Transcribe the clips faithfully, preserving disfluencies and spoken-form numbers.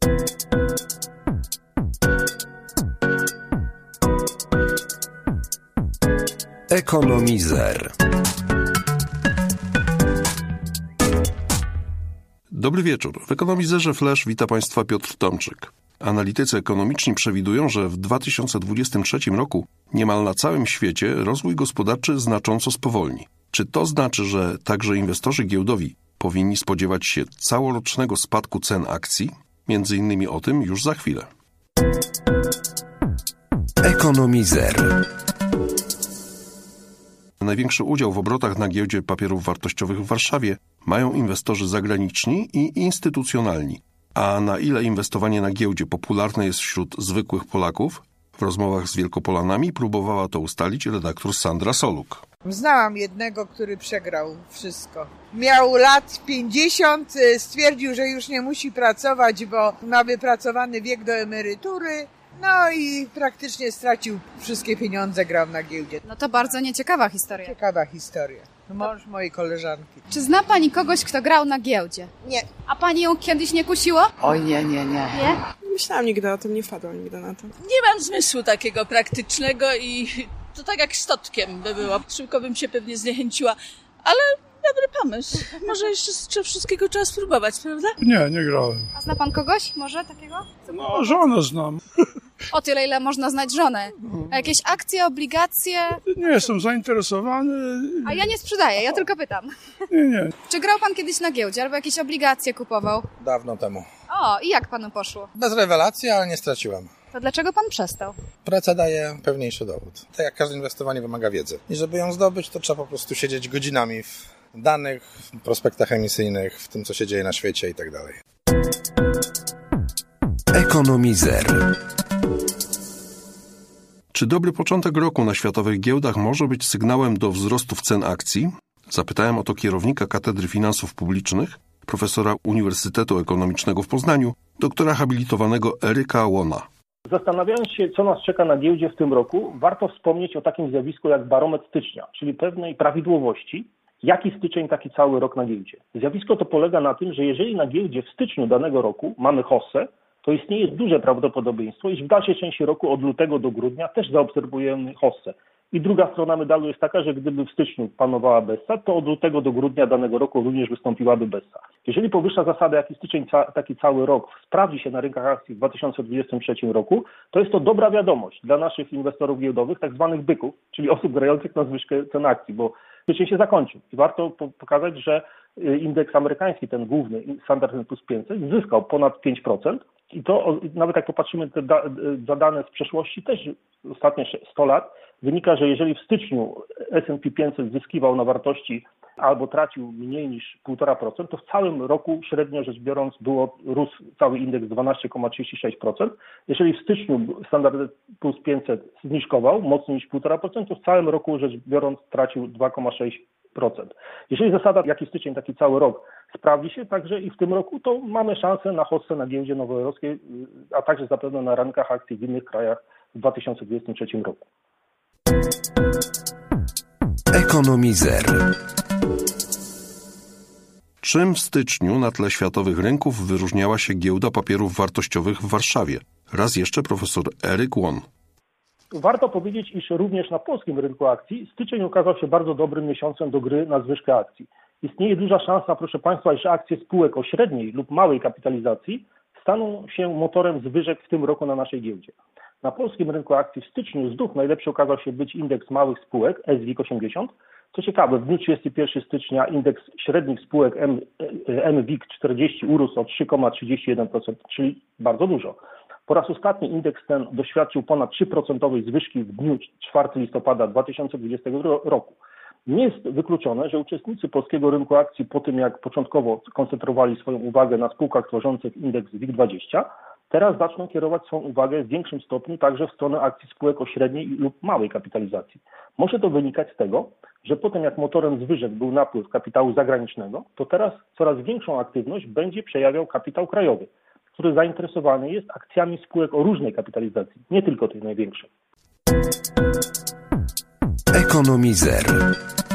Ekonomizer. Dobry wieczór. W Ekonomizerze Flash wita Państwa Piotr Tomczyk. Analitycy ekonomiczni przewidują, że w dwa tysiące dwudziestym trzecim roku niemal na całym świecie rozwój gospodarczy znacząco spowolni. Czy to znaczy, że także inwestorzy giełdowi powinni spodziewać się całorocznego spadku cen akcji? Między innymi o tym już za chwilę. Ekonomizer. Największy udział w obrotach na giełdzie papierów wartościowych w Warszawie mają inwestorzy zagraniczni i instytucjonalni. A na ile inwestowanie na giełdzie popularne jest wśród zwykłych Polaków? W rozmowach z Wielkopolanami próbowała to ustalić redaktor Sandra Soluk. Znałam jednego, który przegrał wszystko. Miał lat pięćdziesiąt, stwierdził, że już nie musi pracować, bo ma wypracowany wiek do emerytury. No i praktycznie stracił wszystkie pieniądze, grał na giełdzie. No to bardzo nieciekawa historia. Ciekawa historia. Mąż mojej koleżanki. Czy zna Pani kogoś, kto grał na giełdzie? Nie. A Pani ją kiedyś nie kusiło? Oj, nie, nie, nie. Nie? Myślałam nigdy o tym, nie wpadłam nigdy na to. Nie mam zmysłu takiego praktycznego i to tak jak z Totkiem by było. Szybko bym się pewnie zniechęciła, ale dobry pomysł. Może jeszcze wszystkiego trzeba spróbować, prawda? Nie, nie grałem. A zna Pan kogoś może takiego? No, żonę znam. O tyle, ile można znać żonę. A jakieś akcje, obligacje? Nie jestem zainteresowany. A ja nie sprzedaję, ja tylko pytam. Nie, nie. Czy grał Pan kiedyś na giełdzie albo jakieś obligacje kupował? Dawno temu. O, i jak Panu poszło? Bez rewelacji, ale nie straciłem. To dlaczego Pan przestał? Praca daje pewniejszy dowód. Tak jak każde inwestowanie wymaga wiedzy. I żeby ją zdobyć, to trzeba po prostu siedzieć godzinami w danych, w prospektach emisyjnych, w tym, co się dzieje na świecie i tak dalej. Ekonomizer. Czy dobry początek roku na światowych giełdach może być sygnałem do wzrostów cen akcji? Zapytałem o to kierownika Katedry Finansów Publicznych, profesora Uniwersytetu Ekonomicznego w Poznaniu, doktora habilitowanego Eryka Łona. Zastanawiając się, co nas czeka na giełdzie w tym roku, warto wspomnieć o takim zjawisku jak barometr stycznia, czyli pewnej prawidłowości, jaki styczeń, taki cały rok na giełdzie. Zjawisko to polega na tym, że jeżeli na giełdzie w styczniu danego roku mamy hossę, to istnieje duże prawdopodobieństwo, iż w dalszej części roku od lutego do grudnia też zaobserwujemy hossę. I druga strona medalu jest taka, że gdyby w styczniu panowała bessa, to od lutego do grudnia danego roku również wystąpiłaby bessa. Jeżeli powyższa zasada, jaki styczeń, taki cały rok sprawdzi się na rynkach akcji w dwa tysiące dwudziestym trzecim roku, to jest to dobra wiadomość dla naszych inwestorów giełdowych, tak zwanych byków, czyli osób grających na zwyżkę cen akcji, bo styczeń się zakończył. I warto pokazać, że indeks amerykański, ten główny, Standard and Poor's pięćset, zyskał ponad pięć procent. I to nawet jak popatrzymy te da, za dane z przeszłości, też ostatnie sto lat, wynika, że jeżeli w styczniu S and P pięćset zyskiwał na wartości albo tracił mniej niż półtora procent, to w całym roku średnio rzecz biorąc było, rósł cały indeks dwanaście przecinek trzydzieści sześć procent. Jeżeli w styczniu Standard and Poor's pięćset zniżkował mocniej niż półtora procent, to w całym roku rzecz biorąc tracił dwa przecinek sześć procent. Jeżeli zasada, jaki styczeń, taki cały rok sprawdzi się także i w tym roku, to mamy szansę na hossę na giełdzie nowojorskiej, a także zapewne na rynkach akcji w innych krajach w dwa tysiące dwudziestym trzecim roku. Ekonomizer. Czym w styczniu na tle światowych rynków wyróżniała się giełda papierów wartościowych w Warszawie? Raz jeszcze profesor Eryk Łon. Warto powiedzieć, iż również na polskim rynku akcji styczeń okazał się bardzo dobrym miesiącem do gry na zwyżkę akcji. Istnieje duża szansa, proszę Państwa, iż akcje spółek o średniej lub małej kapitalizacji staną się motorem zwyżek w tym roku na naszej giełdzie. Na polskim rynku akcji w styczniu znów najlepszy okazał się być indeks małych spółek S WIG osiemdziesiąt. Co ciekawe, w dniu trzydziestego pierwszego stycznia indeks średnich spółek M WIG czterdzieści urósł o trzy przecinek trzydzieści jeden procent, czyli bardzo dużo. Po raz ostatni indeks ten doświadczył ponad trzy procent zwyżki w dniu czwartego listopada dwa tysiące dwudziestego roku. Nie jest wykluczone, że uczestnicy polskiego rynku akcji po tym, jak początkowo koncentrowali swoją uwagę na spółkach tworzących indeks WIG dwadzieścia, teraz zaczną kierować swoją uwagę w większym stopniu także w stronę akcji spółek o średniej lub małej kapitalizacji. Może to wynikać z tego, że po tym jak motorem zwyżek był napływ kapitału zagranicznego, to teraz coraz większą aktywność będzie przejawiał kapitał krajowy, który zainteresowany jest akcjami spółek o różnej kapitalizacji, nie tylko tej największej. Ekonomizer.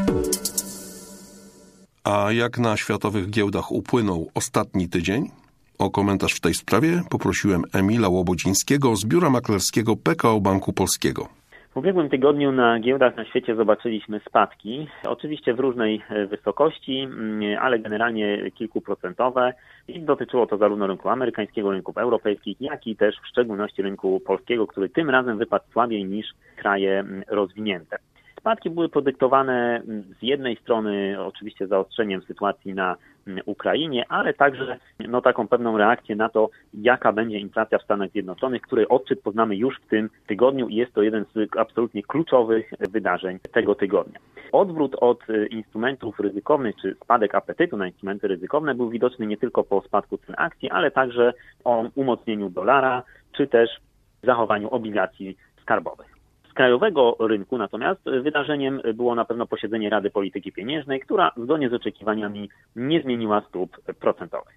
A jak na światowych giełdach upłynął ostatni tydzień? O komentarz w tej sprawie poprosiłem Emila Łobodzińskiego z biura maklerskiego P K O Banku Polskiego. W ubiegłym tygodniu na giełdach na świecie zobaczyliśmy spadki, oczywiście w różnej wysokości, ale generalnie kilkuprocentowe i dotyczyło to zarówno rynku amerykańskiego, rynków europejskich, jak i też w szczególności rynku polskiego, który tym razem wypadł słabiej niż kraje rozwinięte. Spadki były podyktowane z jednej strony oczywiście zaostrzeniem sytuacji na Ukrainie, ale także no, taką pewną reakcję na to, jaka będzie inflacja w Stanach Zjednoczonych, której odczyt poznamy już w tym tygodniu i jest to jeden z absolutnie kluczowych wydarzeń tego tygodnia. Odwrót od instrumentów ryzykownych, czy spadek apetytu na instrumenty ryzykowne był widoczny nie tylko po spadku cen akcji, ale także o umocnieniu dolara, czy też zachowaniu obligacji skarbowych. Z krajowego rynku natomiast wydarzeniem było na pewno posiedzenie Rady Polityki Pieniężnej, która zgodnie z oczekiwaniami nie zmieniła stóp procentowych.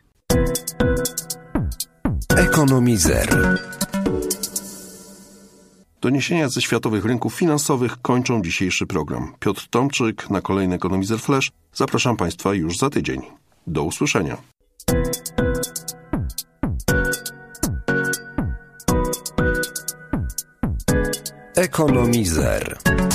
Ekonomizer. Doniesienia ze światowych rynków finansowych kończą dzisiejszy program. Piotr Tomczyk na kolejny Ekonomizer Flash. Zapraszam Państwa już za tydzień. Do usłyszenia. Ekonomizer.